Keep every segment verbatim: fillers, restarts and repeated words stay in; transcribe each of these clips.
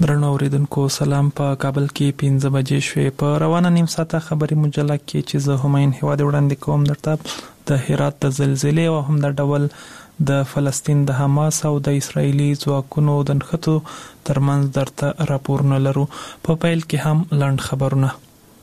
درنو اوریدونکو سلام. په کابل کې پنځه بجې شوې. په روانه نیم ساعته خبري مجله کې چې زه هماین هواد وړاندې کوم درته د هرات د زلزلې او هم د ډول د فلسطین د حماس او د اسرایلی ځواکونو د نښتو ترمنځ درته راپورونه لرو. په پیل کې هم لاند خبرونه.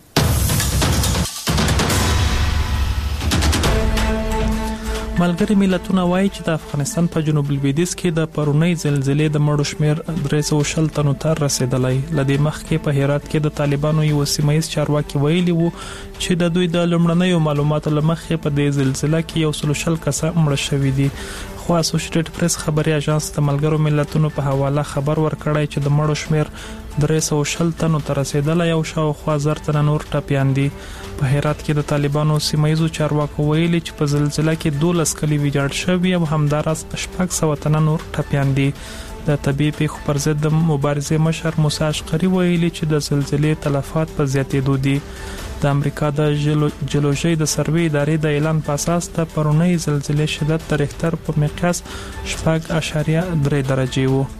ملګری ملتونه وایي چې د افغانستان په جنوب لویدیځ کې د پرونی زلزلې د مړو شمیر درې سوه شل تنو ته رسیدلی. لدې مخکې په هرات کې د طالبانو یو سیمایي چارواکي ویلي وو چې د دوی د لومړنیو معلوماتو لمخې په دې زلزلې کې یو سل شل کسه مړه شوي دي. خو اسوسییټډ پریس خبري اژانس د ملګرو ملتونو په حواله خبر ورکړی چې د مړو شمیر درې سوه شل تنو ته رسیدلی او شاوخوا زر تنه نور ټپیان دي. په هرات کې د طالبانو سیمایي چارواکو ویلي چې په زلزلې کې دولس کلی ویجاړ شوي او همداراز شپږ سوه تنه نور ټپیان دي. د طبيعي پیښو پر ضد د مبارزې مشر موسی اشقري ویلي چې د زلزلې تلفات په زیاتېدو دي. د امریکا د جیولوژي د سروې ادارې د اعلان په اساس د پرونی زلزلې شدت د ریختر په مقیاس شپږ اعشاریه درې درجې وو.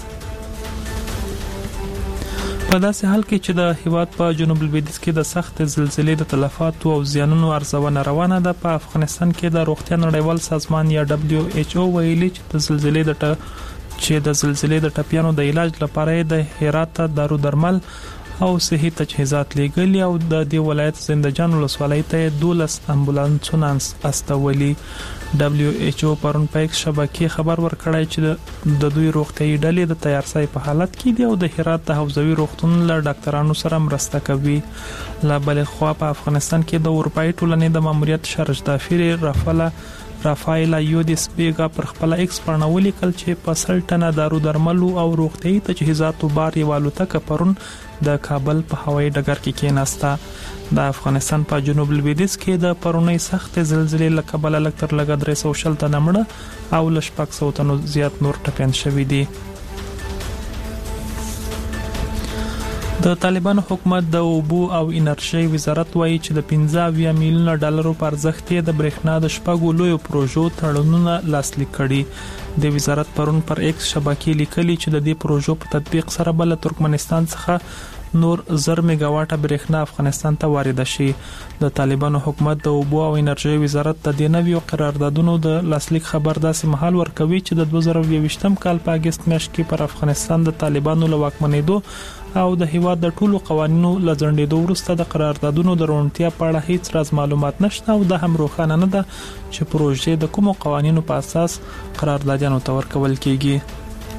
په داسې حال کې چې د هیواد په جنوب لویدیځ کې د سخت زلزلې د تلفاتو او زیانونو ارزونه روانه ده، په افغانستان کې د روغتیا نړیوال سازمان یا دبليو ایچ او ویلي چې د زلزلې د ټ... چې د زلزلې د ټپیانو د علاج لپاره د هرات دارو درمل او صحي تجهیزات لګلي او د دې ولایت زندجان ولسوالۍ ته دولس امبولانسونه استولي. دبليو ایچ او پرون په ایکس شبکې خبر ورکړی چې د دوی روغتیايي ډلې د تیارسای په حالت کې دي او د هرات د حوزوي روغتون له ډاکټرانو سره مرسته کوي. لا بل خو په افغانستان کې د اروپאי ټولنې د ماموریت شرج دافیر رافالا رافایلا یودیس بیگا پر خپل ایکس باندې ولیکل چې په سل ټنه دارو درملو او روغتیايي تجهیزاتو بار یو الوتکه پرون د کابل په هوایي ډګر کې کېناسته. د افغانستان په جنوب لویدیځ کې د پرونی سخت زلزلې له کبله لږ تر لږه درې سوه شل تنه مړه او له شپږ سوه تنو زیات نور ټپیان شوي دي. د طالبانو حکومت د اوبو او انرژي وزارت وایي چې د پنځه اویا میلیونه ډالرو پر ارزښت د برېښنا د شپږو لویو پروژو تړونونه لاسلیک کړي. د وزارت پرون پر ایکس شبکې لیکلي چې د دې پروژو په تطبیق سره بل ترکمنستان څخه نور زر میگاواټه برېښنا افغانستان ته وارد شي. د طالبانو حکومت د اوبو او انرژي وزارت د دې نویو قراردادونو د لاسلیک خبر داسې مهال ورکوي چې د دوه زره یوویشتم کال په اگست میاشت کې پر افغانستان د طالبانو له واکمنېدو او د هیواد د ټولو قوانینو لځنډېدو وروسته د قراردادونو د روڼتیا په اړه هیڅ راز معلومات نشته او د هم روښانه نه ده چې پروژې د کومو قوانینو په اساس قراردادیانو ته ورکول کیږي.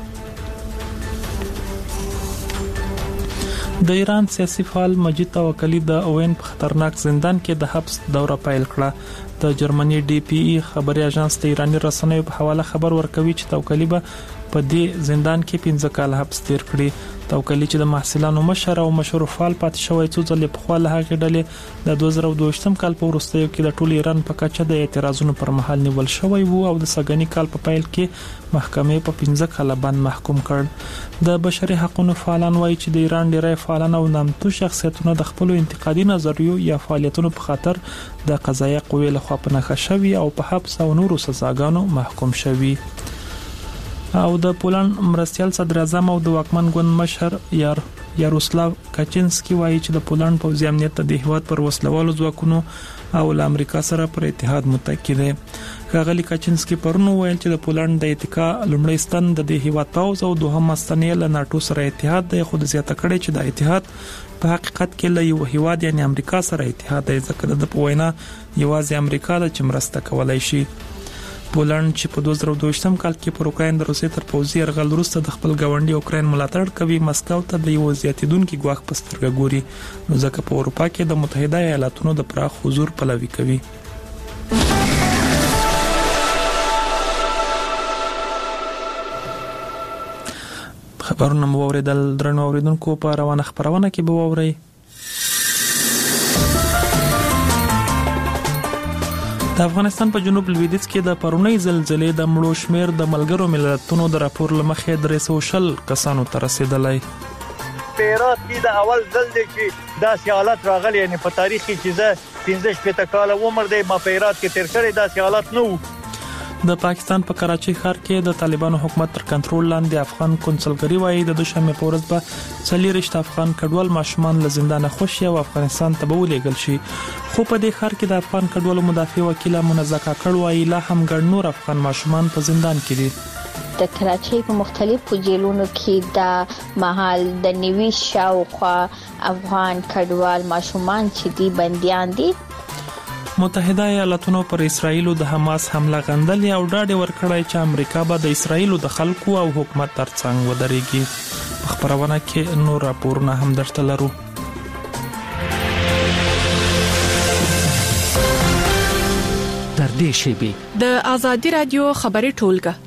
د ایران سیاسي فعال مجید توکلی د اوین په خطرناک زندان کې د حبس دوره پیل کړه. د جرمني ډي پی ای خبري اژانس د ایراني رسنیو په حواله خبر ورکوي چې توکلی به په دې زندان کې پنځه کال حبس تیر کړي. توکلی چې د محصلانو مشر او مشهور فعال پاتې شوی څو ځلې په خپل هغه ډلې د دوه زره دوه کال په وروستیو کې د ټول ایران په کچه د اعتراضونو پر مهال نیول شوی وو او د سګنی کال په پیل کې محکمې په پنځه کال باندې محکوم کړ. د بشري حقوقو فعالان وایي چې د ایران ډیری فعالان او نامتو شخصیتونه د خپل انتقادي نظریو یا فعالیتونو په خاطر د قضایي قوې لخوا په نښه شوي او په حبس او نورو سزاګانو محکوم شوي. او د پولند مرستيال صدر اعظم او د واکمن ګوند مشر یار یاروسلاو کاچینسکی وایي چې د پولند پوځي امنیت د هیواد پر وسلوالو ځواکونو او له امریکا سره پر اتحاد متکی دی. ښاغلي کاچینسکی پرون ویل چې د پولند د اتکا لومړی ستن د دې هیواد پوځ او دوهم ستن له ناتو سره اتحاد دی، خو د زیاته کړي چې د اتحاد په حقیقت کې له یو هیواد یعنی امریکا سره اتحاد دی، ځکه د پوینا یوازې امریکا د چمرسته کولای شي. پولند چې په دوه زره دوه کال کې پر اوکراین د روسیې تر پوځي یرغل وروسته د خپل ګاونډي اوکراین ملاتړ کوي، مسکو ته د یو زیاتیدونکو ګواښ په سترګه ګوري، نو ځکه په اروپا کې د متحده ایالاتونو د پراخ حضور پلوي کوي. خبرونه مو اوریدل. درنو اوریدونکو په روانه خبرونه کې به ووري. د افغانستان په جنوب لویدیځ کې د پرونی زلزلې د مړو شمیر د ملګرو ملتونو د راپور لمخې درې سوه شل کسانو ته رسیدلی. په هرات کې د اول ځل دی چې داسې حالت راغلی، یعنی په تاریخ کې چې زه پنځه شپېته کاله عمر دی ما په هرات کې تیر کړی داسې حالت نه و. د پاکستان په کراچۍ ښار کې د طالبانو حکومت تر کنټرول لاندې افغان کونسلګری وایي د دوشنبه په ورځ به څلورشت افغان کډوال ماشومان له زندانه خوشي او افغانستان ته به ولېږل شي. خو په دې ښار کې د افغان کډوالو مدافع وکیل منزه کاکړ وایي لا هم ګڼ نور افغان ماشومان په زندان کې دي. د کراچۍ په مختلفو جیلونو کې د محل د نیوي شاوخوا افغان کډوال ماشومان چې دي بنديان دي. متحده ایالاتونو پر اسرایل د حماس حمله غندلې او ډاډ ورکړی چې امریکا به د اسرایل د خلکو او حکومت ترڅنګ ودرېږي. په خبرونه کې نور راپورونه هم درته لرو. در دې شیبي د آزادي رادیو خبري ټولګه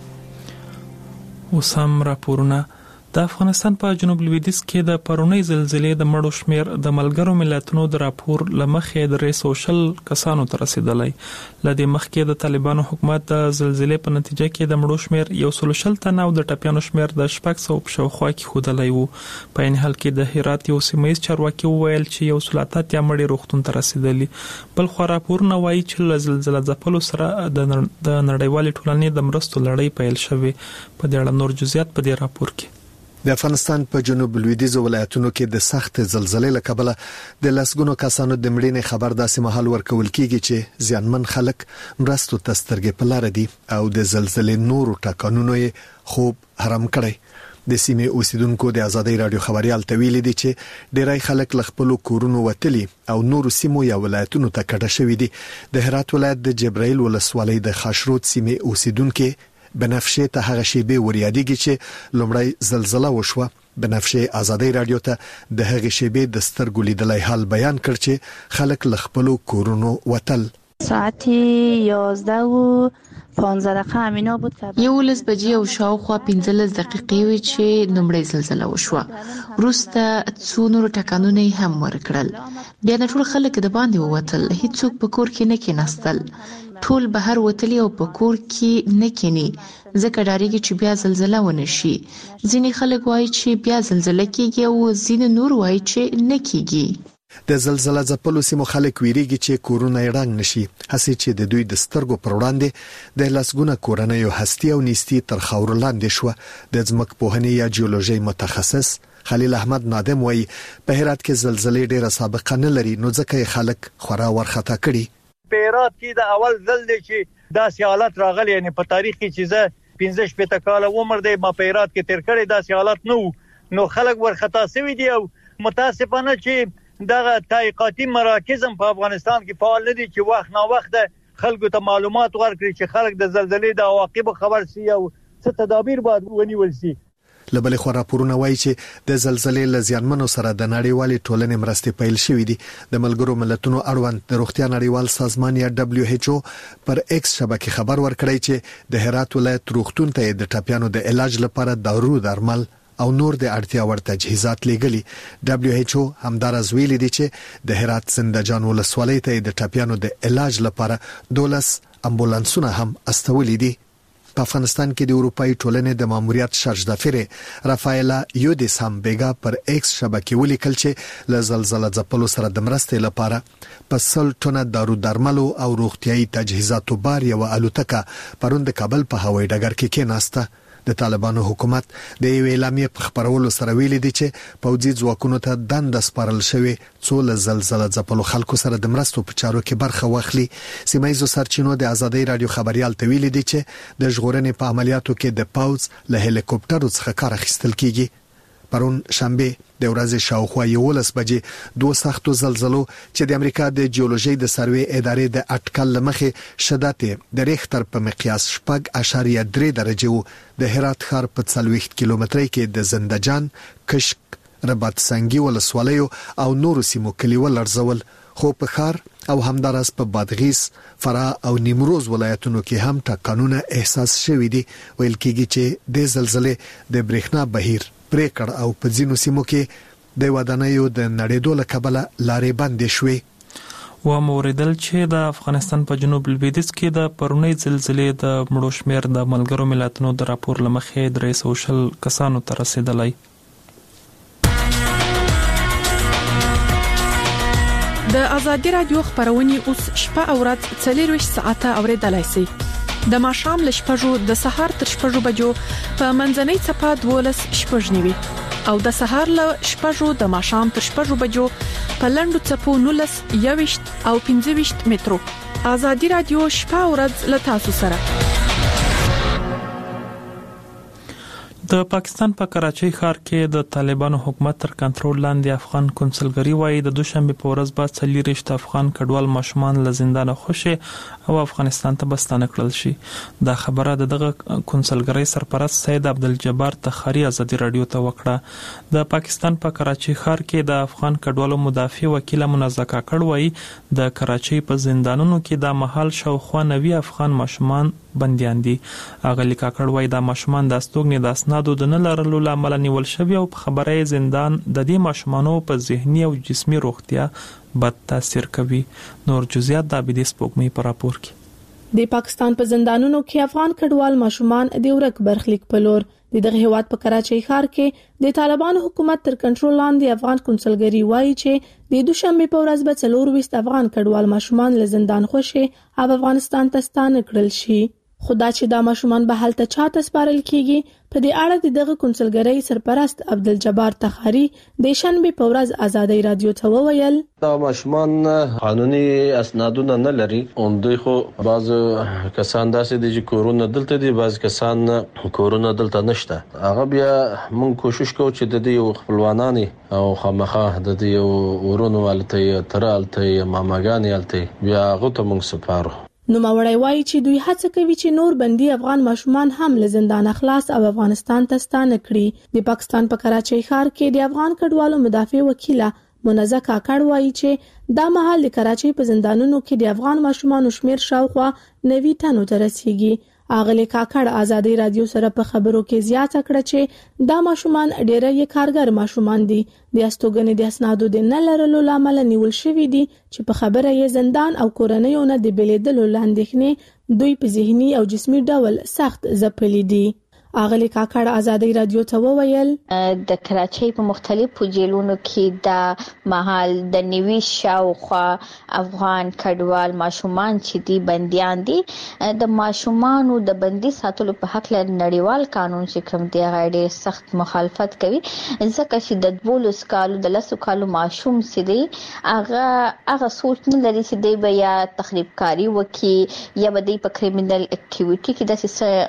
وسم راپورونه. د افغانستان په جنوب لویدیځ کې د پرونی زلزلې د مړو شمیر د ملګرو ملتونو د راپور لمخې د سوشل کسانو ته رسیدلی. لدې مخکې د طالبانو حکومت د زلزلې په نتیجه کې د مړو شمیر یو سل شل تنه او د ټپیانو شمیر د شپږ سوه په شاوخوا کې ښودلی وو. په این حال کې د هرات یو سیمه ییز چارواکي وویل چې یو سل اته اتیا مړي روغتون ته رسیدلي. بل خو راپورونه وایي چې له زلزلې ځپلو سره د نړیوالې ټولنې د مرستو لړۍ پیل شوې. په دې اړه نور جزئیات په دې راپور کې. د افغانستان په جنوب لویدیځ ولایتونو کې د سخت زلزلې له کبله د لسګونو کسانو د مړینې خبر داسې مهال ورکول کیږي چې زیانمن خلک مرستو ته سترګې په لار دي او د زلزلې نورو ټاکنونو یې خوب حرام کړی. د سیمې اوسیدونکو د آزادۍ رادیو خبريال ته ویلي دي چې ډیری خلک له خپل کورونو وتلي او نورو سیمو یا ولایتونو ته کډه شوي دي. د هرات ولایت د جبرائیل ولسوالۍ د خاشرود سیمې اوسیدونکو بنفشه ته هغه شیبه وریادیږي چې لومړی زلزلہ وشوه. بنفشه آزادۍ رادیو ته د هغه شیبه د سترګو لیدلای حال بیان کړ چې خلک له خپل کورونو وتل. ساعت یازده و پانزده دقیقه همینا بود که یولس بجې او شاوخوا پنځلس دقیقې وې چې لومړی زلزلہ وشوه. وروسته څو نور ټکانونه هم ورکړل. بیا د ټول خلک د باندې ووتل. هیڅوک په کور کې نه کېناستل. ټول بهر وتلی او په کور کې نه کېني ځکه ډاریږي چې بیا زلزلہ ونه شي. ځینې خلک وایي چې بیا زلزلہ کېږي او ځینې نور وایي چې نه کېږي. د زلزلہ ځپلو سیمو خلک ویریږي چې کورونه یې ړنګ نشي. هڅې چې د دوی د سترګو پر وړاندې د لسګونه کورنۍ هستی او نیستی تر خاور لاندې شو. د ځمکپوهنې یا جیولوژي متخصص خلیل احمد نادم وایي په هرات کې زلزلې ډېره سابقه نه لري نو ځکه خلک خورا ورخطا کړي. په هرات کې د اول ځل دی چې داسې حالت راغلی، یعنی په تاریخ کې چې زه پنځه شپېته کاله عمر دی ما په هرات کې تیر کړی داسې حالت نه وو. نو خلک ورخطا شوي دي او متاسفانه چې دغه تحقیقاتي مراکز هم په افغانستان کې فعال نه دي چې وخت نا وخت خلکو ته معلومات ورکړي چې خلک د زلزلې د عواقب خبر شي او څه تدابیر باید ونیول شي. لبل خو راپورونه وایي چې د زلزلې لزیانمنو سره د نړیوالې ټولنې مرستې پیل شوې دي. د ملګرو ملتونو اړوند د روغتیا نړیوال سازمان یا دبليو ایچ او پر ایکس شبکې خبر ورکړی چې د هرات ولایت روغتون ته د ټپیانو د علاج لپاره دارو درمل او نور د اړتیا وړ تجهیزات لېږلي. دبليو ایچ او همدارز ویلي دي چې د هرات زندجان ولسوالۍ ته د ټپیانو د علاج لپاره دولس امبولانسونه هم استولي دي. په افغانستان کې د اروپאי ټولنې د ماموریت شارژ دافره رافایلا یودیس هم بیگا پر ایکس شبکې ولیکل چې له زلزلې ځپلو سره د مرستې لپاره په سل ټنه دارو درملو او روغتيایي تجهیزاتو بار یو الوتکه پروند کابل په هوایي ډګر کې کېناسته. د طالبانو حکومت د یو اعلامیه په خبرولو سره ویلي دي چې پوځي ځواکونو ته دند سپارل شوی څو له زلزلې ځپلو خلکو سره د مرستو په چارو کې برخه واخلي. سیمایي سرچینو د آزادۍ رادیو خبريال ته ویلي دي چې د ژغورنې په عملیاتو کې د پوځ له هلیکوپټرو څخه کار اخیستل کیږي. پرون شنبه د ورځې شاوخوا یولس بجې دوه سختو زلزلو چې د امریکا د جیولوژي د سروې ادارې د اټکل لمخې شدت د ریختر په مقیاس شپږ اشاریه درې درجه وو. د هرات ښار په څلوېښت کیلومترۍ کې د زندجان، کشک، رباط سنگي ولسوالیو او نورو سیمو کلیوال لرزول. خو په ښار او همدارس په بادغیس، فراه او نیمروز ولایتونو کې هم ټکانونه احساس شوي دي. ویل کېږي چې د زلزلې د برېښنا بهیر پریکړ او په ځینو سیمو کې د ودانیو د نړیدو له کبله لارې بندې شوې. و موریدل چې د افغانستان په جنوب لویدیځ کې د پرونی زلزلې د مړو شمیر د ملګرو ملتونو د راپور لمخې درې سوه شل کسانو ته رسیدلی. د آزادي رادیو خبرونه اوس شپه او ورځ څلور ساعته اوریدلای شئ. د ماښام ل شپږو د سهار تر شپږو بجو په منځنۍ چپه دولس شپږ نیوي او د سهار ل شپږو د ماښام تر شپږو بجو په لندو چپو نولس یويشت او پنځه ویشت مترو. آزادي رادیو شپه ورځ ل تاسو سره. د پاکستان په کراچۍ ښار کې د طالبانو حکومت تر کنټرول لاندې افغان کنسولګری وایي د دوشنبه په ورځ بعد څلورشت افغان کډوال ماشومان له زندان خوشي او افغانستان ته بستانه کړل شي. دا خبره د دغه کنسولګری سرپرست سید عبدالجبار تخاری آزادي رادیو ته وکړه. د پاکستان په کراچۍ ښار کې د افغان کډوالو مدافع وکیل منزه کاکړ وایي د کراچۍ په زندانونو کې د محل شاوخوا نوي افغان ماشومان بنديان دي. اغلی کاکړ وایي د ماشومان د استوګنې د اسنادو د نه لرلو لامل نیول شوی او په خبره زندان د دې ماشومانو په ذهني او جسمي روغتیا بد تاثیر کوي. نور جزئیات د ابدیس پوګمې په راپور کې. د پاکستان په زندانونو کې افغان کډوال ماشومان د ورک برخلیک په لور د دغه هیواد په کراچۍ ښار کې د طالبانو حکومت تر کنټرول لاندې افغان کنسولګری وایي چې د دوشنبه په ورځ به څلور ویشت افغان کډوال ماشومان له زندان خوشي او افغانستان ته ستانه کړل شي. خدا چې دا ماشومان به حالت چاته سپارل کیږي په دې اړه د کنسولګری سرپرست عبدالجبار تخاری د شنبه په ورځ آزادي رادیو ته وویل دا ماشومان قانوني اسنادونه نه لري او دوی خو بعض کسان داسې دي چې کورونا دلته دي بعض کسان کورونا دلته نشته. هغه بیا موږ کوشش کوو چې د دې خپلوانانی او خامخا د دې ورونو والته ترالته ماماګانی الته بیا هغه ته موږ سپارو. نو ماوړی وایي چې دوی هڅه کوي چې نور بندي افغان ماشومان هم له زندان خلاص او افغانستان ته ستانه کړي. د پاکستان په کراچۍ ښار کې د افغان کډوالو مدافع وکیله منزه کاکړ وایي چې دا مهال د کراچۍ په زندانونو کې د افغان ماشومان شمیر شاوخوا نوي تنو ته رسیږي. اغلی کاکړ آزادي رادیو سره په خبرو کې زیاته کړه چې دا ماشومان ډېر یې کارګر ماشومان دي. د استوګنې د اسنادو د نه لرلو لامل نیول شوی دي چې په خبره یې زندان او کورنیونه د بلیدلو لاندې دوی په ذهني او جسمي ډول سخت ځپلي دي. اغلی کاکړ آزادي رادیو ته وویل د کراچۍ په مختلفو جیلونو کې د محل د نیوي شاوخوا افغان کډوال ماشومان چې دي بنديان دي. د ماشومانو د بندي ساتلو په حق له نړیوال قانون چې کوم دی غاړي سخت مخالفت کوي ځکه چې د دولس کالو د لسو کالو ماشوم سي دي هغه هغه سوچ نه لري چې دی به یا تخریب کاری وکي یا به دی په کریمینل اکټیویټي کې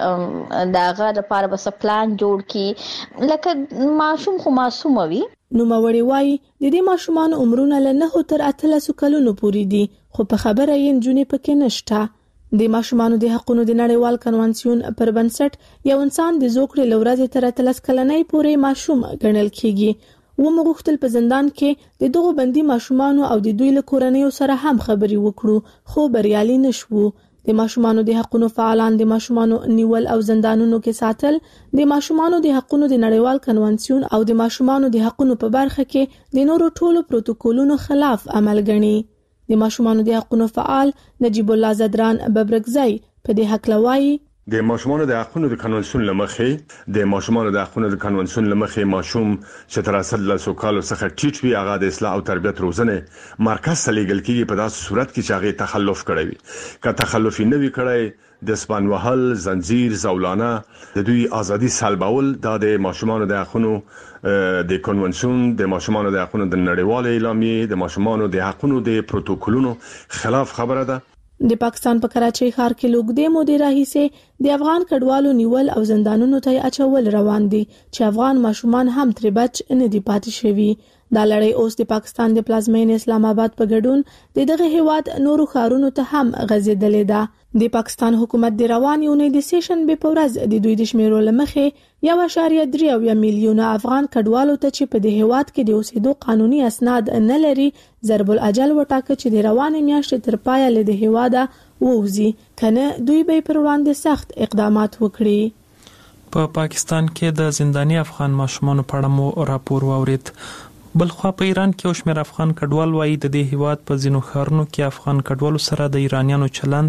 د دا هغه لپاره بس پلان جوړ کی لکه ماشوم خو معصوم وي. نو موري وای د دې ماشومان عمرونه له نه تر اتلس کلونو پورې دي خو په خبره یې جنې پکې نشته. د ماشومانو د حقوقو د نړیوال کنوانسیون پر بنسټ یو انسان د زوکړې لورځ تر اتلس کلنۍ پورې ماشوم ګڼل کیږي. و مغختل په زندان کې د دغه بندي ماشومانو او د دوی له کورنیو سره هم خبري وکړو خو بریالي نشو. د ماشومانو د حقوقو فعالان د ماشومانو نیول او زندانونو کې ساتل د ماشومانو د حقوقو د نړیوال کنوانسیون او د ماشومانو د حقوقو په برخه کې د نورو ټولو پروتوکولونو خلاف عمل ګڼي. د ماشومانو د حقوقو فعال نجیب الله زدران ببرګزی په دې حق لوي د ماشومانو د حقوقو د کنوانسیون لمخې د ماشومانو د حقوقو د کنوانسیون لمخې ماشوم چې تر اصل له سوکالو څخه ټیټ وي هغه د اصلاح او تربیت روزنه مرکز ته لیږل کیږي په داسې صورت کې چې هغه تخلف کړی وي. که تخلف نه وي کړی د سپان وهل زنجیر زولانه د دوی ازادي سلبول د ماشومانو د حقوقو د کنوانسیون د ماشومانو د حقوقو د نړیوال اعلامیه د ماشومانو د حقوقو د پروتوکولونو خلاف خبره ده. د پاکستان په کراچۍ ښار کې لوګدې مودې راهیسې د افغان کډوالو نیول او زندانونو ته اچول روان دي چې افغان ماشومان هم تر بچ نه دي پاتې شوي. دا لړۍ اوس د پاکستان د پلازمین اسلام آباد په ګډون د دغه هیواد نورو ښارونو ته هم غځېدلې ده. د پاکستان حکومت د روان یونې د سیشن به په ورځ د دوی د شمیرو لمخې یو اشاریه درې میلیونه افغان کډوالو ته چې په دې هیواد کې د اوسېدو قانوني اسناد نه لري ضرب الاجل وټاکه چې د روان میاشتې تر پایه له د هیواده ووزي کنه دوی به پر وړاندې سخت اقدامات وکړي. په پا پاکستان کې د زنداني افغان ماشومان په اړه مو راپور واورید. بلخوا په ایران کې او شمېر افغان کډوال وایي د دې هیواد په ځینو ښارونو کې افغان کډوالو سره د ایرانیانو چلند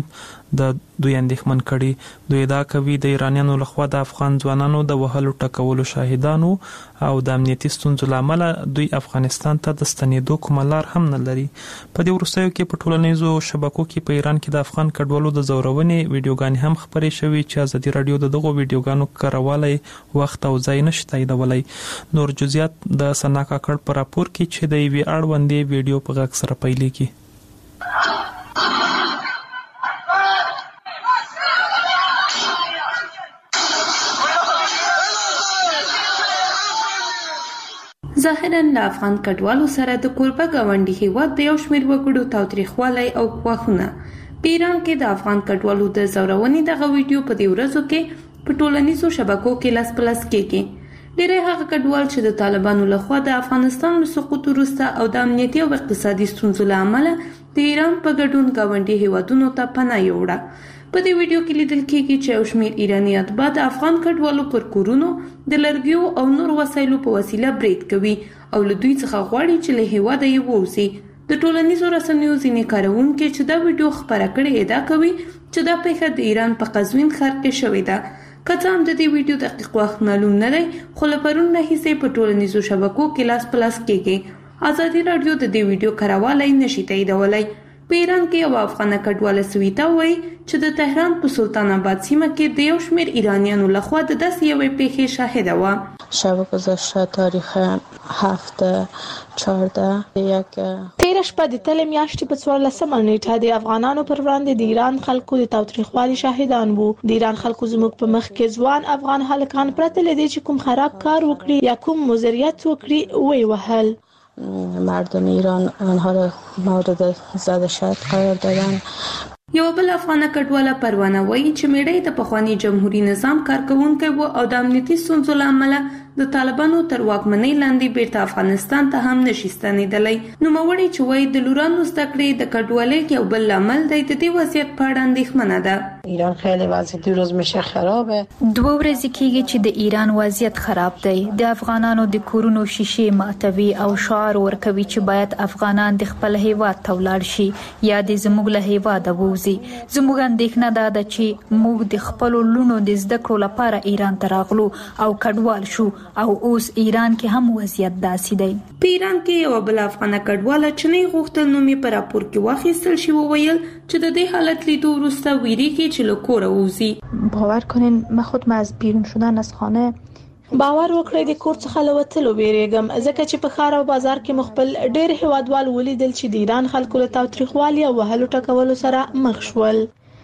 د دوی اندېښمن کړي. دوی دا کوي د ایرانیانو لخوا د افغان ځوانانو د وهلو ټکولو شاهدانو او د امنیتي ستونزو لامل دوی افغانستان ته د ستنېدو کومه لار هم نه لري. په دې وروستیو کې په ټولنیزو شبکو کې په ایران کې د افغان کډوالو د زورونې ویډیوګانې هم خپرې شوې چې ازادي رادیو د دغو ویډیوګانو کاروالی وخت او ځای نشي تاییدولی. نور جزئیات د سنا کاکړ په راپور کې چې د یوې اړوندې ویډیو په غږ سره پیلېږي. ظاهراً له افغان کډوالو سره د کوربه ګاونډي هیواد د یو شمېر وګړو تاوتریخوالی او ګواښونه. په ایران کې د افغان کډوالو د زورونې دغه ویډیو په دې ورځو کې په ټولنیزو شبکو کې لاس په لاس کېږي. ډېری هغه کډوال چې د طالبانو لخوا د افغانستان له سقوط وروسته او د امنیتي او اقتصادي ستونزو له امله د ایران په ګډون ګاونډي هیوادونو ته پناه یووړه. په دې ویډیو کې لیدل کېږي چې یو شمېر ایراني اتباع د افغان کډوالو پر کورونو د لرګیو او نور وسایلو په وسیله برید کوي او له دوی څخه غواړي چې له هیواده یې ووځي. د ټولنیزو رسنیو ځینې کاروونکي چې دا ویډیو خپره کړې ادعا کوي چې دا پیښه د ایران په قزوین ښار کې شوې ده. که څه هم د دې ویډیو دقیق وخت معلوم نه دی، خو له پرون راهیسې په ټولنیزو شبکو کې لاس په لاس کېږي. ازادي رادیو د دې ویډیو کاروالی نشي تاییدولی. په ایران کې یو افغان کډواله سویتا وایي چې د تهران په سلطان آباد سیمه کې د یو شمېر ایرانیانو لخوا د داسې یوې پیښې شاهده وه. شب گذشته تاریخ هفته چهارده یک تیره شپه د تلې میاشتې په څوارلسمه نیټه د افغانانو پر وړاندې د ایران خلکو د تاوتریخوالي شاهدان وو. د ایران خلکو زموږ په مخ کې ځوان افغان هلکان پرته له دې چې کوم خراب کار وکړي یا کوم مضریت وکړي وی وهل. مردم ایران آنها را مورد زد شد قرار دادن. یو بل افغان کډواله پروانه وایي چې میړی د پخوانی جمهوریت نظام کارکونکی و او د امنیتي ستونزو له امله د طالبانو تر واکمنۍ لاندې بیرته افغانستان ته هم نشي ستنېدلی. نوموړی چې وایي د لورانو زده کړې د کډوالۍ یو بل لامل دی، د دې وضعیت په اړه اندېښمنه ده. ایران خیلی وضعیت روز میشه خرابه. دوه ورځې کېږي چې د ایران وضعیت خراب دی. د افغانانو د کورونو شیشې ماتوي او شعار ورکوي چې باید افغانان د خپل هیواد ته ولاړ شي یا د زموږ له هیواده ووځي. زموږ اندېښنه دا ده چې موږ د خپلو لونو د زده کړو لپاره ایران ته راغلو او کډوال شو او اوس ایران کې هم وضعیت داسې دی. په ایران کې یو بل افغان کډواله چې نه غوښتل نوم یې په راپور کې واخیستل شي وویل چې د دې حالت لیدو وروسته ویریږي چې له کوره ووځي. باور کنین من خود من از بیرون شدن از خانه باور وکړئ د کور څخه لوتلو ویریږم، ځکه چې په ښار او بازار کې مخبل ډېر هیوادوال ولیدل چې د ایران خلکو له تاوتریخوالي او وهلو ټکولو سره مخ شول.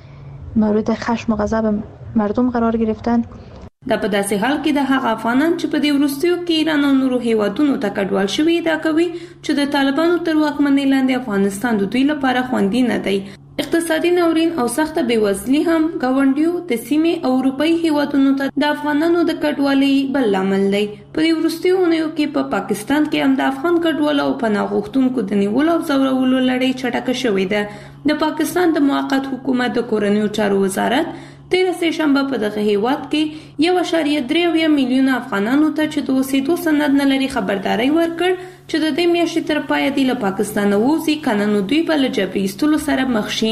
مورد خشم و غضب مردم قرار گرفتن. دا په داسې حال کې د هغه افغانان چې په دې وروستیو کې ایران او نورو هیوادونو ته کډوال شوي ادعا کوي چې د طالبانو تر واکمنۍ لاندې افغانستان د دوی لپاره خوندي نه دی. اقتصادي ناورین او سخته بېوزلي هم ګاونډیو د سیمې او اروپایي هیوادونو ته د افغانانو د کډوالۍ بل لامل دی. په دې وروستیو اونیو کې په پا پاکستان کې هم د افغان کډوالو او پناه غوښتونکو د نیولو او ځورولو لړۍ چټکه شوې ده. د پاکستان د موقت حکومت د کورنیو چارو وزارت تیره سه شنبه په دغه هیواد کې یو اعشاریه درې اویا میلیونه افغانانو ته چې د اوسېدو سند نه لري خبرداری ورکړ چې د دې میاشتې تر پایه دی له پاکستانه ووځي، کنه نو دوی به له جبري ایستلو سره مخ شي.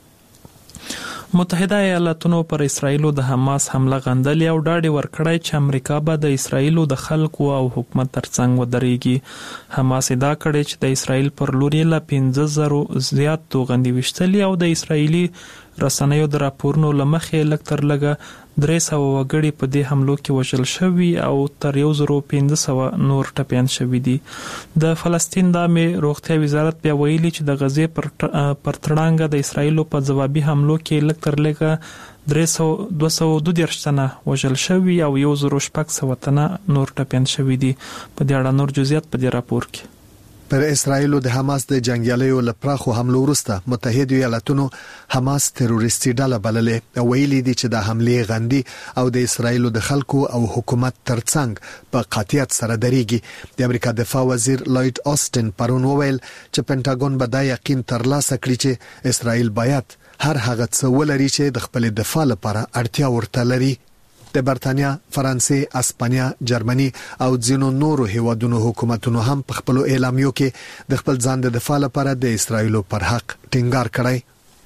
متحده ایالاتونو پر اسرایلو د حماس حمله غندلې او ډاډ ورکړی چې امریکا به د اسرایلو د خلکو او حکومت ترڅنګ ودرېږي. حماس ادعا کړې چې د اسرایل پر لور یې له پنځه زره زیات توغندي وشتلې او د اسرایلي رسنیو د راپورونو له مخې لږ تر لږه درې سوه وګړي په دې حملو کې وژل شوي او تر یو زر پنځه سوه نور ټپیان شوي دي. د فلسطین د عامې روغتیا وزارت بیا ویلي چې د غزې پر پر تړانګه د اسرایلو په ځوابي حملو کې لږ تر لږه درې سوه دوه سوه دوه دېرش تنه وژل شوي او یو زر شپږ سوه تنه نور ټپیان شوي دي. په دې اړه نور جزئیات په دې راپور کې. پر اسرایل د حماس د جنگیالیو لپاره حمله وروسته متحده ایالاتونو حماس تروریستي ډله بللې او ویلي دي چې د حمله غندي او د اسرایل د خلکو او حکومت ترڅنګ په قاطعیت سره درېږي. د امریکا دفاع وزیر لوید آستن پرون وویل چې پینټاګون به دا یقین ترلاسه کړي چې اسرایل باید هر هغه څه ولري چې د خپل دفاع لپاره اړتیا ورته لري. د برتانیا، فرانسې، اسپانیا، جرمني او ځینو نورو هیوادونو حکومتونو هم په خپل اعلامیو کې د خپل ځان د دفاع لپاره د اسرایل پر حق ټینګار کړی.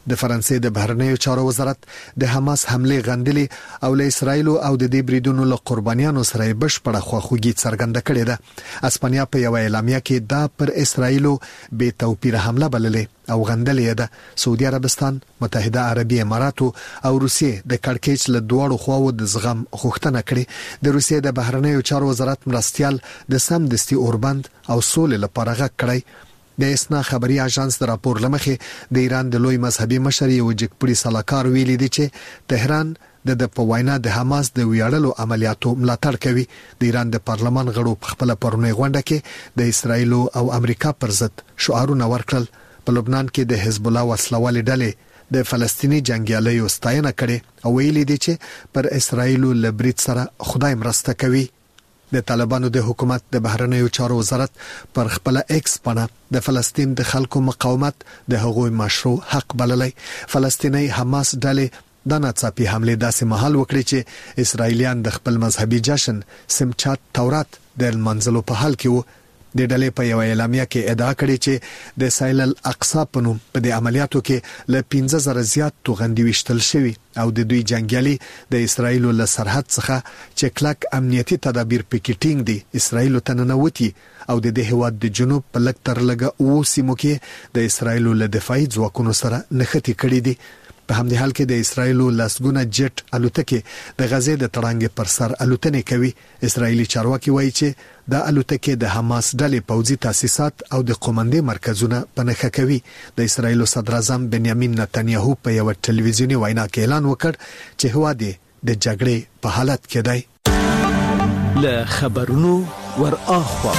د فرانسې د بهرنیو چارو وزارت د حماس حمله غندلې او له اسرایل او د دې بریدونو له قربانیانو سره بشپړه خواخوږي څرګنده کړې ده. اسپانیا په یو اعلامیه کې دا پر اسرایل به توپیر حمله بللې او غندلې ده. سعودي عربستان، متحده عربي امارات او روسیې د کړکېچ له دوړو خواو د زغم غوښتنه کړې. د روسیې د بهرنیو چارو وزارت مرستيال د سمدستي اوربند او سولې لپاره غږ کړی. د اسنا خبري اژانس د راپور لمخې د ایران د لوی مذهبي مشر یو جګپړي سلاکار ویلي دی چې تهران د د پوینا د حماس د ویاړلو عملیاتو ملاتړ کوي. د ایران د پارلمان غړو په خپل پرونی غونډه کې د اسرایل او امریکا پر ضد شعارونه ورکړل. په لبنان کې د حزب الله وسلوال ډلې د فلسطینی جنگیالیو ستاینه کړې او ویلي دی چې پر اسرایل لبرید سره خدای مرسته کوي. د طالبانو د حکومت د بهرنیو چارو وزارت پر خپل ایکس باندې د فلسطین د خلکو مقاومت د هغوی مشروع حق بللی. فلسطینی حماس ډلې د ناڅاپي حمله داسې محل وکړي چې اسرایلیان د خپل مذهبي جشن سمچات تورات د منځلو په حال کې وو. د ډلې په یو اعلامیه کې ادعا کړې چې د سایل الاقصا په نوم په دې عملیاتو کې له پنځه زره زیات توغندي وشتل شوی او د دوی جنگیالي د اسرایل له سرحد څخه چې کلک امنیتي تدابیر پکې ټینګ دي اسرایل ته ننوتي او د دې هواد د جنوب په لک تر لګه او سیمو کې د اسرایل له دفاعي ځواکونو سره نښتې کړې دي. په همدې حال کې د اسرایل لاسګونه جټ الوتکې د غزې د تړانګې پر سر الوتنې کوي. اسرایلی چارواکي وایي چې د الوتکې د حماس ډلې پوځي تاسیسات او د قومندې مرکزونه په نښه کوي. د اسرایل صدر اعظم بنیامین نتنیاهو په یو ټلویزیونی وینا کې اعلان وکړ چې هواد د جګړې په حالت کې دی. له خبرونو ور اخوا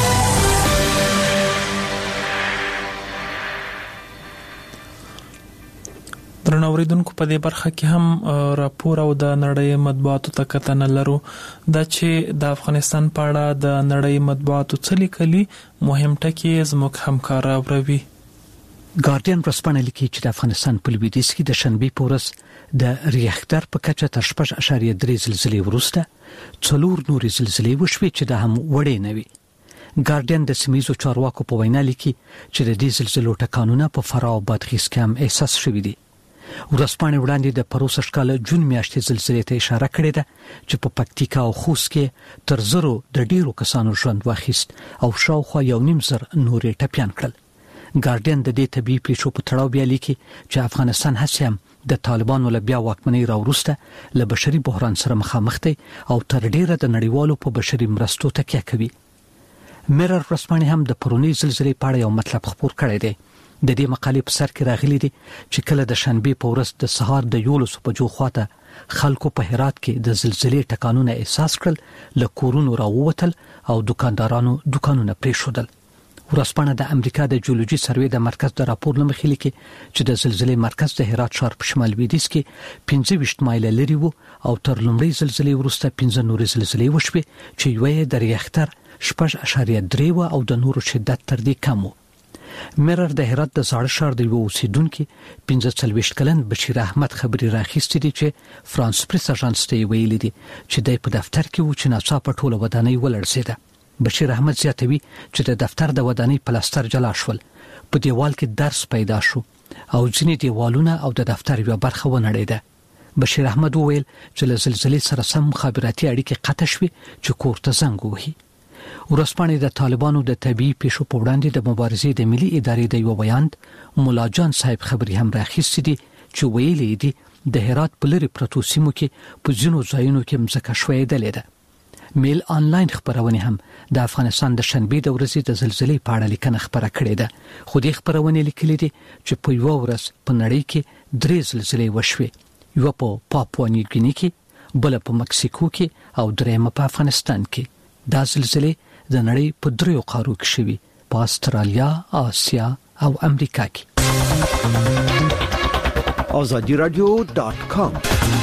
درنوریدونکو په دې برخه کې هم راپور او د نړۍ مطبوعاتو ته کتنه لرو دا چې د افغانستان په اړه د نړۍ مطبوعاتو څه لیکلي مهم ټکي زموږ همکار اوروي. ګارډین ورځپاڼه لیکي چې د افغانستان په لویدیځ کې د شنبې په ورځ د ریختر په کچه تر شپږ اعشاریه درې زلزلې وروسته څلور نورې زلزلې وشوې چې د هم وړې نه وي. ګارډین د سیمایي چارواکو په وینا لیکي چې د دې زلزلو ټکانونه په فراه او بادغیس کې هم احساس شوي دي. ورځپاڼه وړاندې د پروسه شکاله جون میاشتې زلزلې ته اشاره کړې ده چې په پکتیکا او خوست کې تر زرو د ډیرو کسانو ژوند واخیست او شاوخوا یو نیم زر نورې ټپيان کړل. ګارډین د دې طبي پیښو په تړاو بیا لیکي چې افغانستان هڅه هم د طالبانو له بیا واکمنۍ راوروسته له بشري بحران سره مخامخ دی او تر ډیره د نړیوالو په بشري مرستو تکیه کوي. میرر ورځپاڼه هم د پرونی زلزلې په اړه یو مطلب خبر کړی دی. د دې مقالې په سر کې راغلي دي چې کله د شنبې په ورځ د سهار د یولسو بجو خواته خلکو په هرات کې د زلزلې ټکانونه احساس کړل له کورونو راووتل او دکاندارانو دکانونه پریښودل. ورځپاڼه د امریکا د جیولوژي سروې د مرکز د راپور لمخې لیکي چې د زلزلې مرکز د هرات ښار په شمال لویدیځ کې پنځه ویشت مایله لري وو او تر لومړۍ زلزلې وروسته پنځه نورې زلزلې وشوې چې یوه د ریختر شپږ اعشاریه درې و او د نورو شدت تر دې کم و. میرر د هرات د زاړه ښار د یو اوسیدونکو پنځه څلوېښت کلن بشیر احمد خبري راخیستې دي چې فرانس پریس اژانس ته ویلي دي چې د په دفتر کې و چې ناڅاپه ټوله ودانۍ ولړزیده. بشیر احمد زیاتوي چې د دفتر د ودانۍ پلاستر جلا شول، په دیوال کې درس پیدا شو او ځینې دیوالونه او د دفتر یو برخه ونړېده. بشیر احمد وویل چې له زلزلې سره سم مخابراتي اړیکې قطع شوې چې کور ته زنګ ووهي. ورځپاڼه د طالبانو د طبيعي پیښو په وړاندې د مبارزې د ملي ادارې د یو بیان مولا جان صاحب خبري هم راخیستې دي چې ویلي دي د هرات په لري پروتو سیمو کې په ځینو ځایونو کې مځکه شوېدلې ده. میل آنلاین خبرونه هم د افغانستان د شنبې د ورځې د زلزلې په اړه لیکنه خبره کړې ده، خو دې خبرونه لیکلې دي چې په یو ورځ په نړۍ کې درې زلزلې وشوې، یو په پاپوا نیو ګیني کې، بل په مکسیکو کې او درېمه په افغانستان کې. دا زلزلې د نړۍ په دریو قارو کې شوي، په استرالیا، آسیا او امریکا کې. azadi radio dot com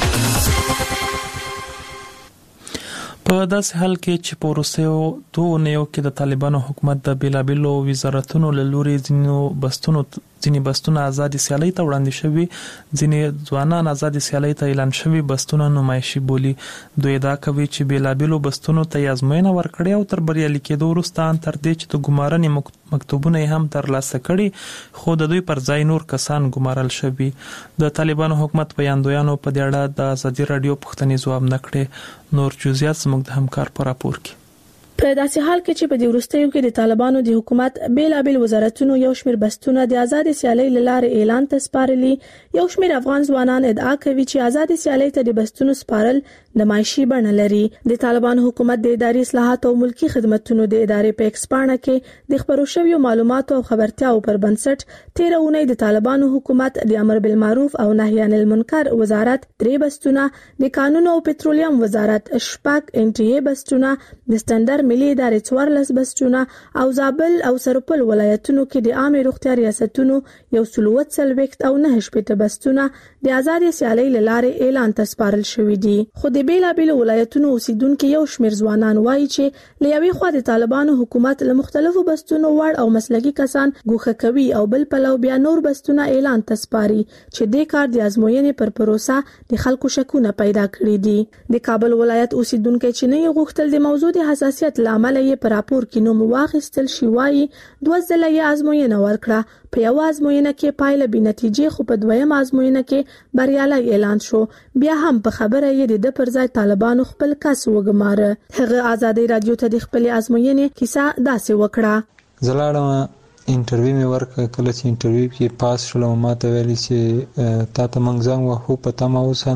په داسې حال کې چې په وروستیو دوه اونیو کې د طالبانو حکومت د بیلابیلو وزارتونو له لوري ځینو بستونو ځینې بستونه آزادي سیالي ته وړاندې شوي، ځینې ځوانان آزادي سیالي ته اعلان شوي بستونه نمایشي بولي. دوی دا کوي چې بیلابېلو بستونو ته ازموینه ورکړي او تر بریالي کېدو وروسته تر دې چې د ګمارنې مکتوبونه هم ترلاسه کړي، خو د دوی پر ځای نور کسان ګمارل شوي. د طالبانو حکومت ویاندویانو په دې اړه د ازادي رادیو پوښتنې ځواب نه کړي. نور جزئیات زموږ د همکار په راپور کې. په داسې حال کې چې په دې وروستیو کې د طالبانو د حکومت بیلابل وزارتونو یو شمېر بستونه د آزادي سیالي لاره اعلان ته سپارلي، یو شمېر افغان ځوانان ادعا کوي چې آزادي سیالي ته د بستونو سپارل د معاشي بڼه لري. د طالبانو حکومت د اداري اصلاحات او ملکی خدماتو د ادارې په ایکسپانه کې د خبرو شویو معلوماتو او خبرتیاو پر بنسټ تیر اونۍ د طالبانو حکومت د امر بالمعروف او نهي عن المنکر وزارت درې بستونه، د قانون او پټرولیم وزارت شپږ، ان ټي اي بستونه، د ستاندر ملي ادارې څوارلس بستونه او زابل او سرپل ولایتونو کې د عامه روغتیا ریاستونو یو سلوت سلويکت او نه شپږ بستونه د آزادي سیالي لاره اعلان ته سپارل شوې دي. خو د بیلابل ولایتونو اوسیدونکو یو شمېر ځوانان وایي چې لوي خو د طالبانو حکومت له مختلفو بستونو وړ او مسلکي کسان ګوښه کوي او بل پلو بیا نور بستونه اعلان ته سپاري چې د کار د ازموینې پر پروسه د خلکو شکونه پیدا کړی دي. د کابل ولایت اوسیدونکو چې نه غوښتل د موضوع د حساسیت لامل یې پر راپور کې نوم واخیستل شي وایي دوه ځله یې ازموینه ورکړه، په یو ازموینه کې پایله بې نتیجې خو په دویم ازموینه کې بریالي اعلان شو. بیا هم په خبره یې د پر ځای طالبانو خپل کس وګماره. هغه آزادي رادیو ته د خپل ازموینې کیسه داسې وکړه. زلاړم انټرویو مې ورکړ، کله چې انټرویو کې پاس شولم ما ته ویل چې تا ته موږ زنګ وهو په تمه اوسه،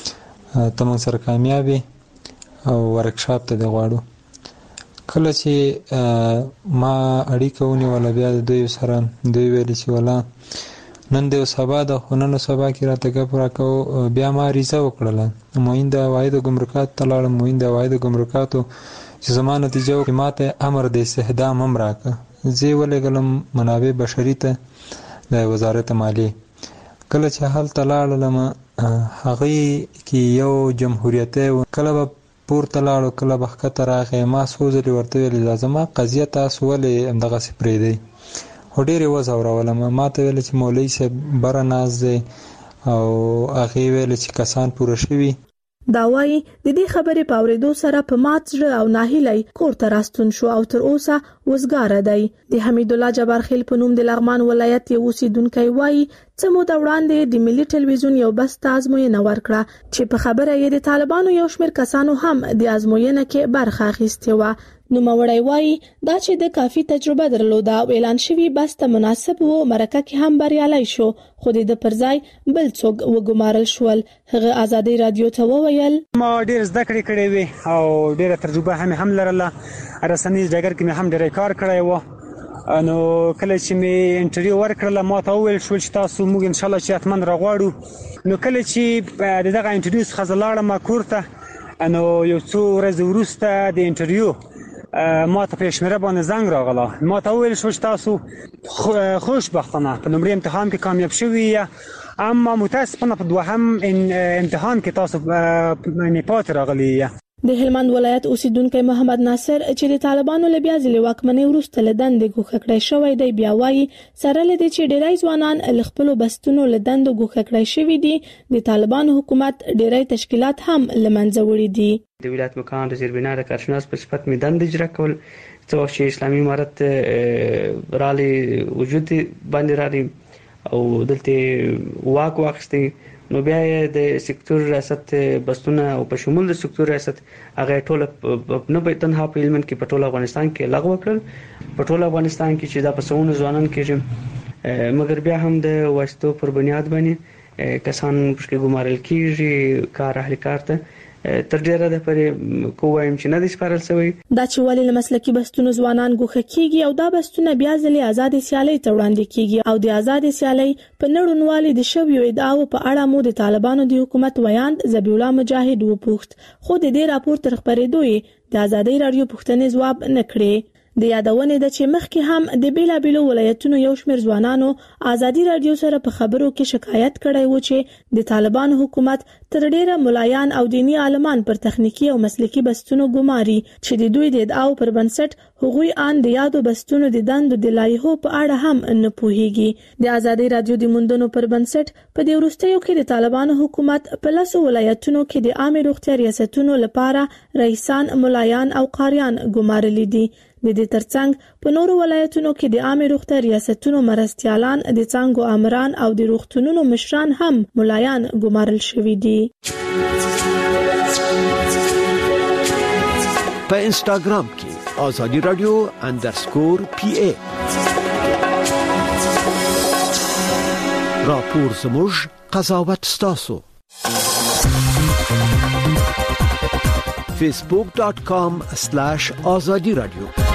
ته موږ سره کامیابې او ورکشاپ ته دې غواړو. کله چې ما اړیکه ونیوله بیا د دوی سره دوی ویل چې ولا نن د سبا د خونن سبا کې راته ګپ راکاو. بیا ما ریزه وکړله موین د واحد ګمرکات تلاړم، موین د واحد ګمرکاتو چې زما نتیجه کې ماته امر د استخدام هم راکړه، زه ولګلم منابع بشري ته د وزارت مالیه. کله چې حل تلاړم هغه کې یو جمهوریت کله پورته لاړو کله بخښته راغی، ما سوزلې ورته ویل لازم قضیه تاسو ولې همدغه سپری دی، خو ډېرې وځورولم. ما ته ویل چې مولوي صاحب بره ناز دی او هغې ویل چې کسان پوره شوي. دا وایي د دې خبرې په اورېدو سره په مات زړه او ناهیلۍ کور ته راستون شو او تر اوسه وزګاره دی. د حمید الله جبار خیل په نوم د لغمان ولایت یو اوسیدونکی وایي څه موده وړاندې د ملي ټلویزیون یو بس ته ازموینه ورکړه چې په خبره یې د طالبانو یو شمېر کسانو هم د ازموینه کې برخه اخیستې وه. نوموړی وایي دا چې د کافي تجربه درلوده او اعلان شوی بس ته مناسب وو، مرکه کې هم بریالي شو، خو د پر ځای بل څوک وګمارل شول. هغه آزادي رادیو ته وویل ما ډېر زده کړې کړې وې او ډېره تجربه هم هم لرله، رسنیز ډګر کې مې هم ډېر کار کړی و. نو کله چې مې انټرویو ورکړله ما ته وویل شول چې تاسو موږ ان شاء الله چې حتمن راغواړو. نو کله چې دغه انټرویو څخه زه لاړم کور ته، نو یو څو ورځې وروسته د انټرویو ما ته په شمیره باندې زنګ راغله، ما ته وویل شو چې تاسو خوشبختانه په لومړي امتحان کې کامیاب شوي یې، اما متاسفانه په دوهم امتحان کې تاسو نه پاتې راغلي یې. د هلمند ولایت اوسیدونکو محمد ناصر چې د طالبانو له بیا ځلې واکمنۍ وروسته له دندې ګوښه کړی شوی دی بیا وایي سره له دې چې ډیری ځوانان له خپلو بستونو له دندو ګوښه کړی شوي دي، د طالبانو حکومت ډیری تشکیلات هم له منځه وړي دي. د ولایت مقام د زیربنا د کارشناس په صفت مې دندې اجرا کول، څه وخت چې اسلامي امارت رالي وجود باندې رالي او دلته واک واخیستی، نو بیا د سکتور ریاست بستونه او په شمول د سکتور ریاست هغه ټول نه به تنها په علم کې په ټول افغانستان کې لغوه کړل، په ټول افغانستان کې چې دا په سونو ځوانان کې مګر بیا هم د واسطو پر بنیاد باندې کسان پرې ګمارل کیږي کار اهل کار ته تر ډیره د پرې کووایم چې نه دي سپارل شوی. دا چې ولې له مسلکي بستونو ځوانان ګوښه کیږي او دا بستونه بیا ځلې آزادي سیالي ته وړاندې کیږي او د آزادي سیالي په نړیوالي د شویو ادعاو په اړه مو د طالبانو د حکومت ویاند ذبیح الله مجاهد وپوښت، خو د دې راپور تر خبرېدو د آزادي رادیو پوښتنې ځواب نه کړې. د یادونې د چې مخکې هم د بیلابیلو ولایتونو یو شمېر ځوانانو ازادي رادیو سره په خبرو کې شکایت کړی و چې د طالبانو حکومت تر ډیره ملایان او دینی عالمان پر تخنیکی او مسلکی بستونو ګماري چې د دوی د ادعاو پر بنسټ هغوی ان د یادو بستونو د دندو د لایحو په اړه هم نه پوهیږي. د ازادي رادیو د موندنو پر بنسټ په دې وروستیو کې د طالبانو حکومت په لاسو ولایتونو کې د عامه روغتیا ریاستونو لپاره رئیسان، ملایان او قاریان ګمارلي دي. د دې ترڅنګ په نورو ولایتونو کې د عامه روغتیا ریاستونو مرستيالان، د څنګهو امران او د روغتونونو مشران هم ملایان ګمارل شوي دي. په انستګرام کې آزادی رادیو اندرسکور پی ای راپور زموږ قضاوت ستاسو. facebook.com slash azadi radio